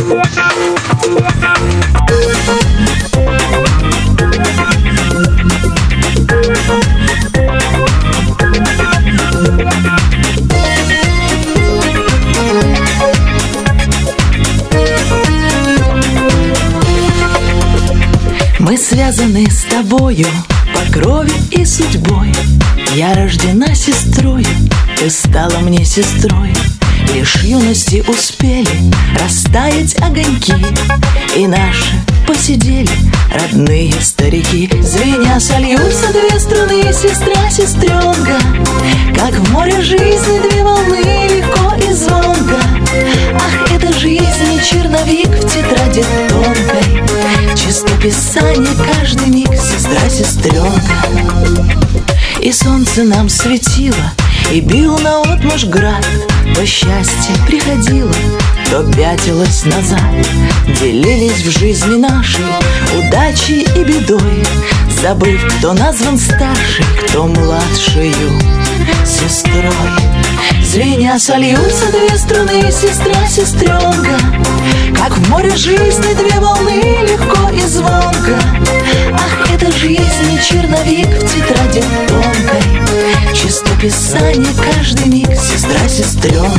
Мы связаны с тобою по крови и судьбой. Я рождена сестрой, ты стала мне сестрой. Лишь юности успели растаять огоньки, и наши посидели родные старики. Звеня сольются две струны, сестра, сестренка, как в море жизни две волны, легко и звонко. Ах, это жизнь, черновик в тетради тонкой, чистописание каждый миг, сестра, сестренка. И солнце нам светило, и бил наотмашь град. То счастье приходило, то пятилось назад. Делились в жизни нашей удачей и бедой, забыв, кто назван старший, кто младшею сестрой. Звеня сольются две струны, сестра, сестренка, как в море жизни две волны, легко и звонко. Ах, это жизнь, черновик в тетради тонкой, чистописание каждый миг, сестра, сестренка.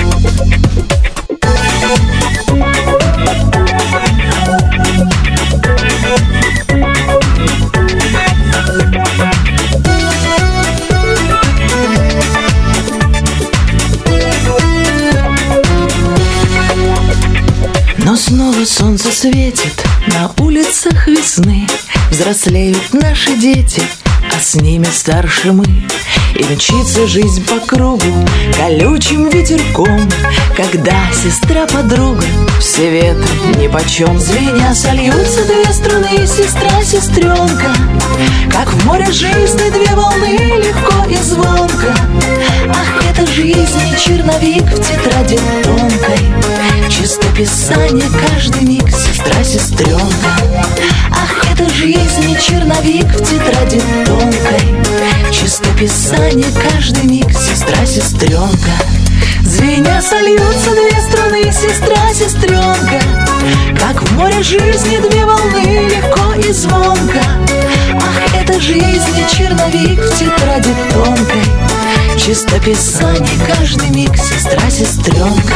Но снова солнце светит на улицах весны. Взрослеют наши дети, а с ними старше мы. И мчится жизнь по кругу колючим ветерком, когда сестра-подруга, все ветры нипочем. Звеня сольются две струны, сестра, сестренка, как в море жизни две волны, легко и звонко. Ах, это жизнь, черновик в тетради тонкой, чистописание каждый миг, сестра, сестренка. Ах, это жизнь, черновик в тетради тонкой, чистописание каждый миг, сестра, сестренка. Звеня сольются две струны, сестра, сестренка, как в море жизни две волны, легко и звонко. Ах, это жизнь, черновик в тетради тонкой, чистописание каждый миг, сестра, сестренка.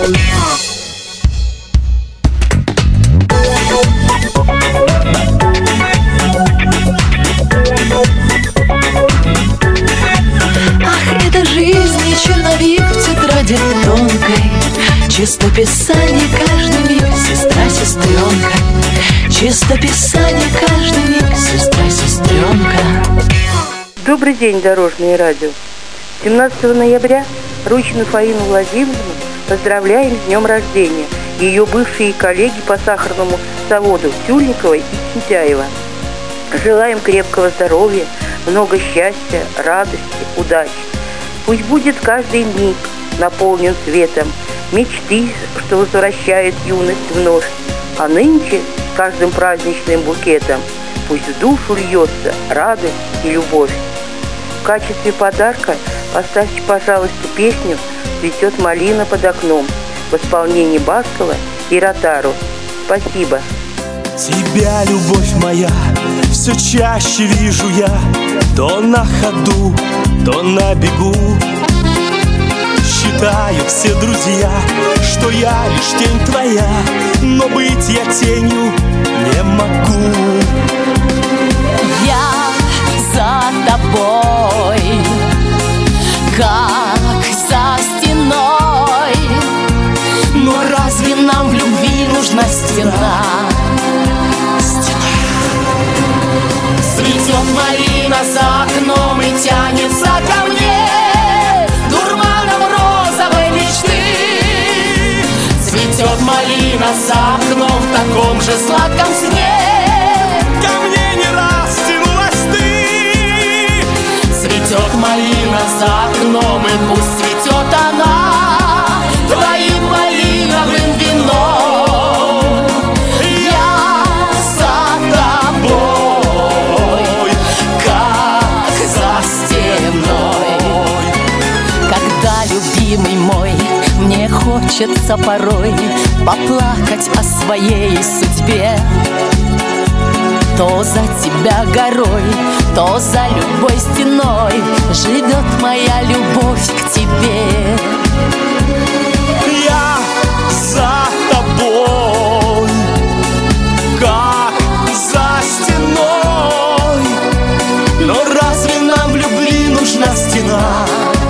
Черновик в тетради тонкой, чистописание каждый миг, сестра, сестренка. Чистописание каждый миг, сестра, сестренка. Добрый день, Дорожное радио. 17 ноября Ручину Фаину Владимировну поздравляем с днем рождения. Ее бывшие коллеги по сахарному заводу Тюльниковой и Сентяева. Желаем крепкого здоровья, много счастья, радости, удачи. Пусть будет каждый миг наполнен светом мечты, что возвращает юность вновь. А нынче с каждым праздничным букетом пусть в душу льется радость и любовь. В качестве подарка поставьте, пожалуйста, песню «Цветет малина под окном» в исполнении Баскова и Ротару. Спасибо. Тебя, любовь моя, все чаще вижу я, то на ходу, то на бегу. Считают все друзья, что я лишь тень твоя, но быть я тенью не могу. Я за тобой, как за стеной. Но разве нам в любви нужна стена? Цветет малина за окном и тянется ко мне дурманом розовой мечты. Цветет малина за окном в таком же сладком сне. Ко мне не раз тянулась ты. Цветет малина за окном, и пусть цветет она твоим малиновым вином. Я за тобой, как за стеной. Когда, любимый мой, мне хочется хочется порой поплакать о своей судьбе. То за тебя горой, то за любой стеной живет моя любовь к тебе. Я за тобой, как за стеной. Но разве нам в любви нужна стена?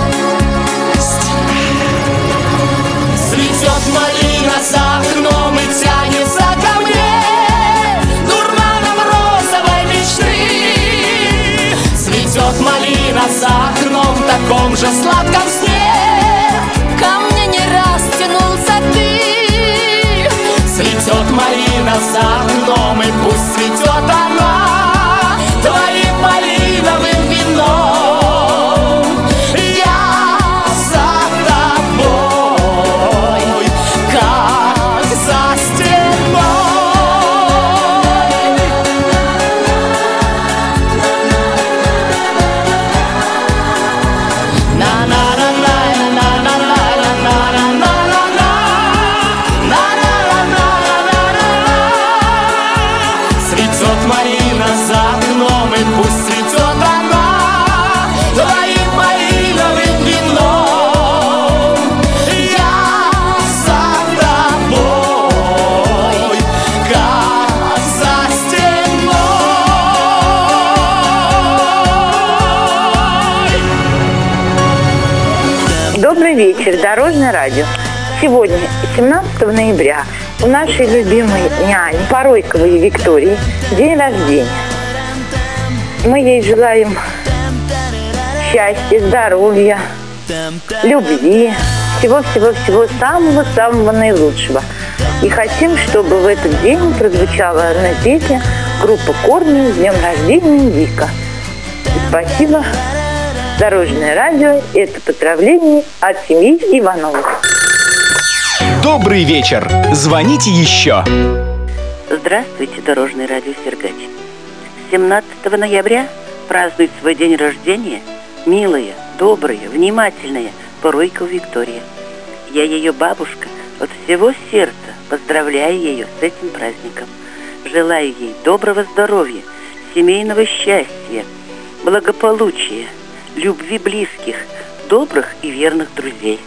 Цветет малина за окном и тянется ко мне дурманом розовой мечты. Цветет малина за окном в таком же сладком сне. Ко мне не раз тянулся ты. Цветет малина за окном, и пусть цветет она твоим малиновым вином. Я за тобой, как за стеной. Цветет малина за окном, и пусть цветет она твоим малиновым вином. Я за тобой, как за стеной. Добрый вечер, Дорожное радио. Сегодня, 17 ноября, у нашей любимой няни Поройковой Виктории день рождения. Мы ей желаем счастья, здоровья, любви, всего-всего-всего самого-самого наилучшего. И хотим, чтобы в этот день прозвучала на песня группы «Корни» с днем рождения Вика. И спасибо. Дорожное радио – это поздравление от семьи Ивановых. Добрый вечер. Звоните еще. Здравствуйте, Дорожное радио Сергач. 17 ноября празднует свой день рождения милая, добрая, внимательная Поройкова Виктория. Я ее бабушка, от всего сердца поздравляю ее с этим праздником. Желаю ей доброго здоровья, семейного счастья, благополучия, любви близких, добрых и верных друзей.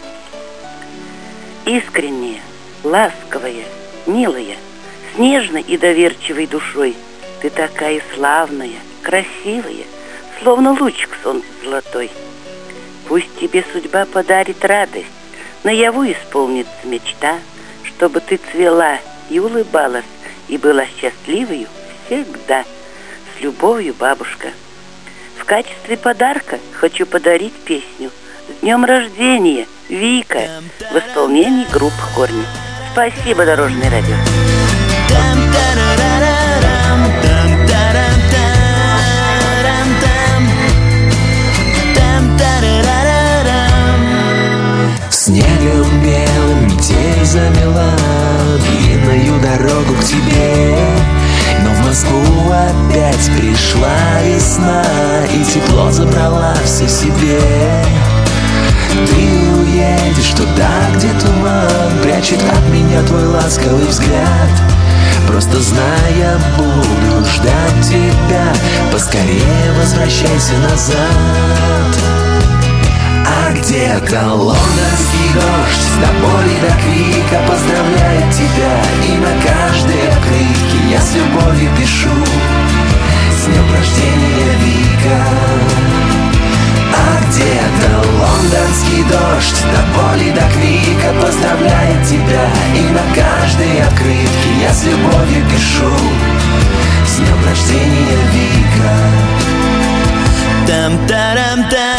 Искренняя, ласковая, милая, с нежной и доверчивой душой ты такая славная, красивая, словно лучик солнца золотой. Пусть тебе судьба подарит радость, наяву исполнится мечта, чтобы ты цвела и улыбалась, и была счастливою всегда. С любовью, бабушка. В качестве подарка хочу подарить песню «С днем рождения, Вика» в исполнении группы «Корни». Спасибо, Дорожное радио. Снегом белым метель замела длинную дорогу к тебе. Но в Москву опять пришла весна, и тепло забрала все себе. Ты уедешь туда, где туман прячет от меня твой ласковый взгляд. Просто знай, я буду ждать тебя, поскорее возвращайся назад. А где-то лондонский дождь с тобой до крика поздравляет тебя. И на каждой открытке я с любовью пишу: с днем рождения, Вика. А где-то лондонский дождь до боли до крика поздравляет тебя. И на каждой открытке я с любовью пишу: с днем рождения, Вика. Там-тарам-там.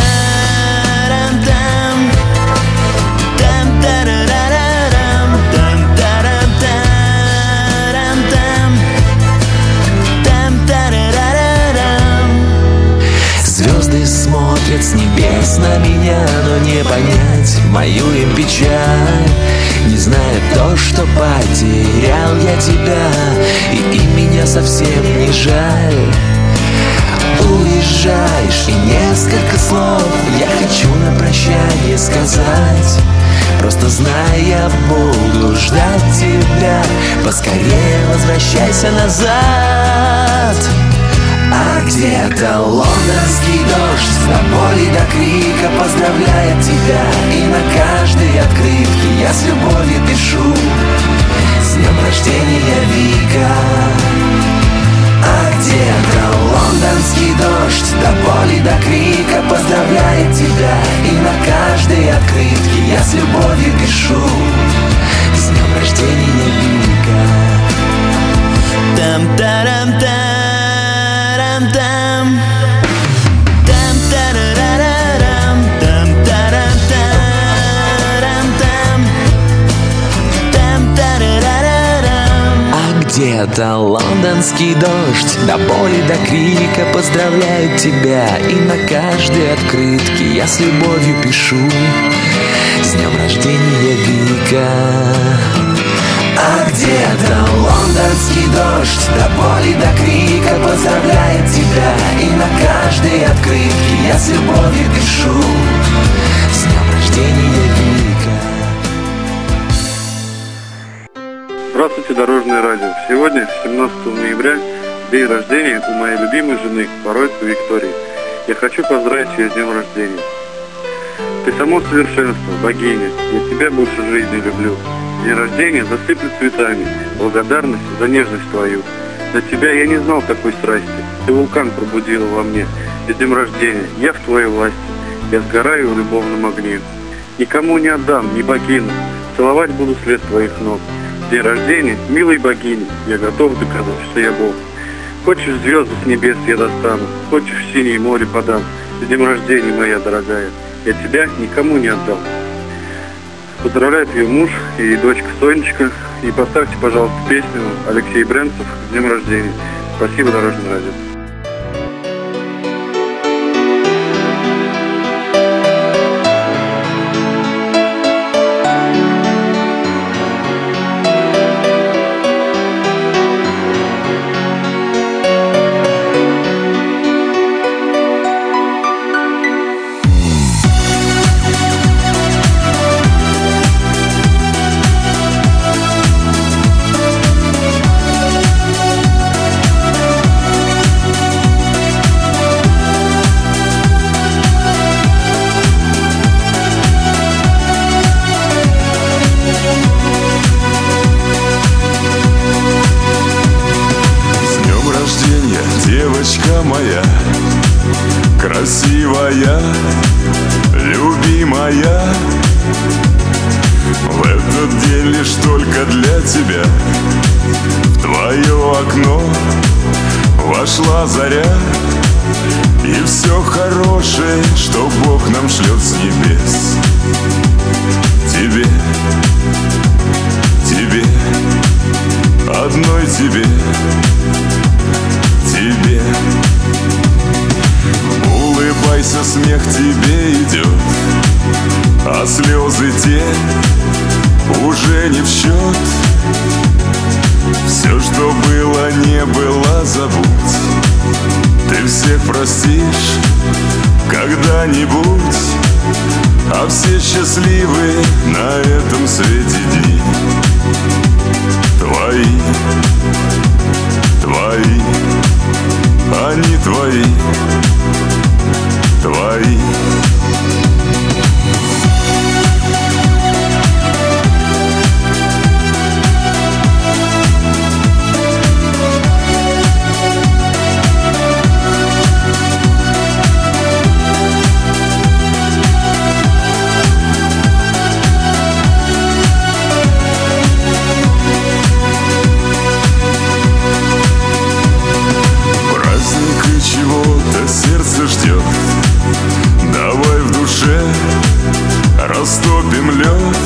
Звезды смотрят с небес на меня, но не понять мою им печаль. Не зная то, что потерял я тебя, и им меня совсем не жаль. Уезжай уезжаешь. И несколько слов я хочу на прощание сказать. Просто знай, я буду ждать тебя. Поскорее возвращайся назад. А где-то лондонский дождь до боли, до крика поздравляет тебя. И на каждой открытке я с любовью пишу: с днем рождения, Вика. А где-то лондонский дождь до боли, до крика поздравляет тебя. И на каждой открытке я с любовью пишу: с днем рождения, Вика. Там-тарам-там. Где-то лондонский дождь до боли, до крика поздравляют тебя. И на каждой открытке я с любовью пишу: с днем рождения, Вика. А где-то лондонский дождь до боли, до крика поздравляет тебя. И на каждой открытке я с любовью пишу: с днем рождения, Вика. Здравствуйте, Дорожное радио. Сегодня, 17 ноября, день рождения у моей любимой жены, Поройко Виктории. Я хочу поздравить ее с днем рождения. Ты само совершенство, богиня, я тебя больше жизни люблю. День рождения засыплет цветами, благодарность за нежность твою. Для тебя я не знал такой страсти, ты вулкан пробудила во мне. И с днем рождения, я в твоей власти, я сгораю в любовном огне. Никому не отдам, не покину, целовать буду след твоих ног. День рождения, милой богини, я готов доказать, что я Бог. Хочешь, звезды с небес я достану, хочешь, в синее море подам. С днем рождения, моя дорогая, я тебя никому не отдам. Поздравляет ее муж и дочка Сонечка. И поставьте, пожалуйста, песню Алексей Брянцев с днем рождения. Спасибо, Дорожное радио. Девочка моя, красивая, любимая, в этот день лишь только для тебя в твое окно вошла заря. И все хорошее, что Бог нам шлет с небес, тебе, тебе, одной тебе, тебе. Улыбайся, смех тебе идет, а слезы те уже не в счет. Все, что было, не было, забудь. Ты всех простишь когда-нибудь, а все счастливы на этом свете дни. Твои, твои, они твои, твои. Чего-то сердце ждет, давай в душе растопим лед.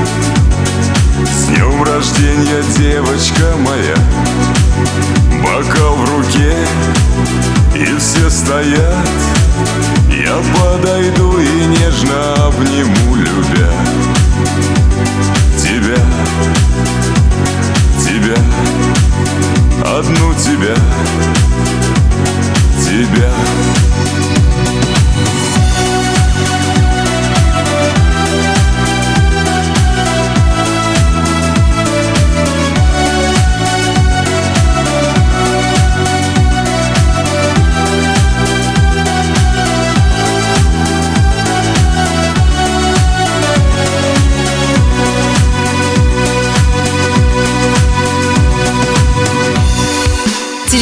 С днем рождения, девочка моя, бокал в руке, и все стоят. Я подойду и нежно обниму, любя тебя, тебя, одну тебя, тебя.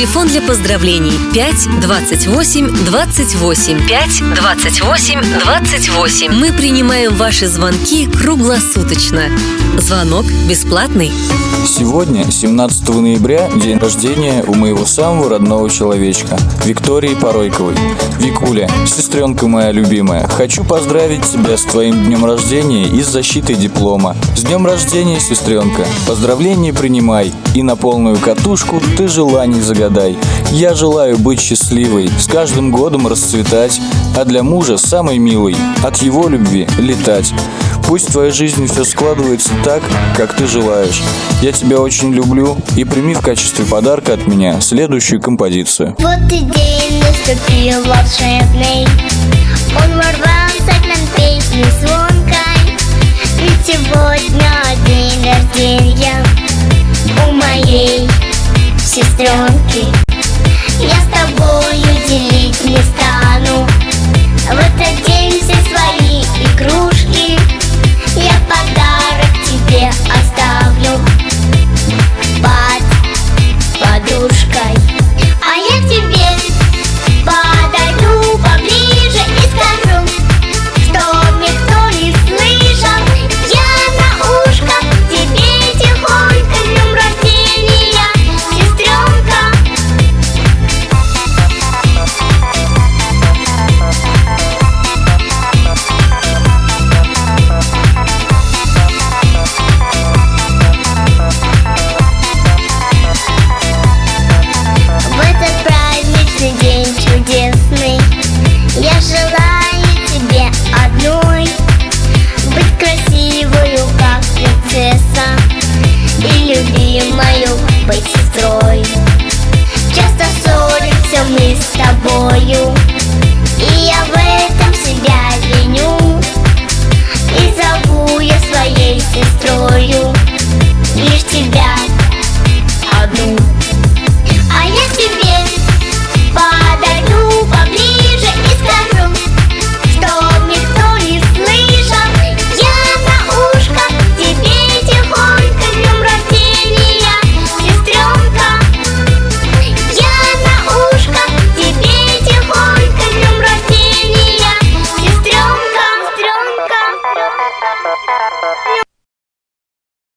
Телефон для поздравлений 5 28 28. 5 28 28. Мы принимаем ваши звонки круглосуточно. Звонок бесплатный. Сегодня, 17 ноября, день рождения у моего самого родного человечка, Виктории Поройковой. Викуля, сестренка моя любимая, хочу поздравить тебя с твоим днем рождения и с защитой диплома. С днем рождения, сестренка! Поздравления принимай и на полную катушку ты желаний загадай. Я желаю быть счастливой, с каждым годом расцветать, а для мужа самой милой, от его любви летать. Пусть в твоей жизни все складывается так, как ты желаешь. Я тебя очень люблю и прими в качестве подарка от меня следующую композицию. Вот и день наступил волшебный, он ворвался к нам песней звонкой. Ведь сегодня день рождения у моей сестренки. Я с тобою делить не стану в этот день все свои игрушки. Я подарок тебе оставлю под подушкой. А я к тебе подойду поближе и скажу, чтоб никто не слышал. Я на ушко тебе тихонько с днем рождения, сестренка. В этот праздничный день чудесный я желаю тебе одной быть красивою, как принцесса, и любимою быть сестрой. Часто ссоримся мы с тобою, и я в этом себя виню, и зову я своей сестрою.